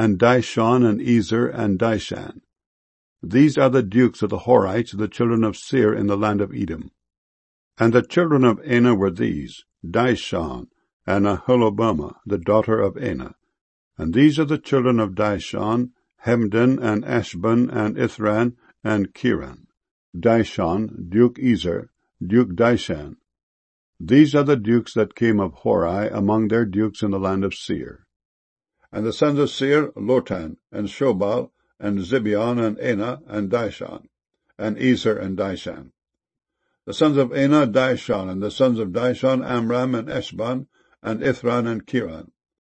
and Dishon, and Ezer, and Dishan. These are the dukes of the Horites, the children of Seir, in the land of Edom. And the children of Anah were these, Dishon, and Aholibamah, the daughter of Anah. And these are the children of Dishon, Hemdan, and Ashban, and Ithran, and Kiran. Dishon, Duke Ezer, Duke Dishan. These are the dukes that came of Hori among their dukes in the land of Seir. And the sons of Seir, Lotan, and Shobal, and Zibeon, and Anah, and Dishan, and Ezer, and Dishan. The sons of Anah, Dishon, and the sons of Dishon, Amram, and Eshban, and Ithran, and Kiran.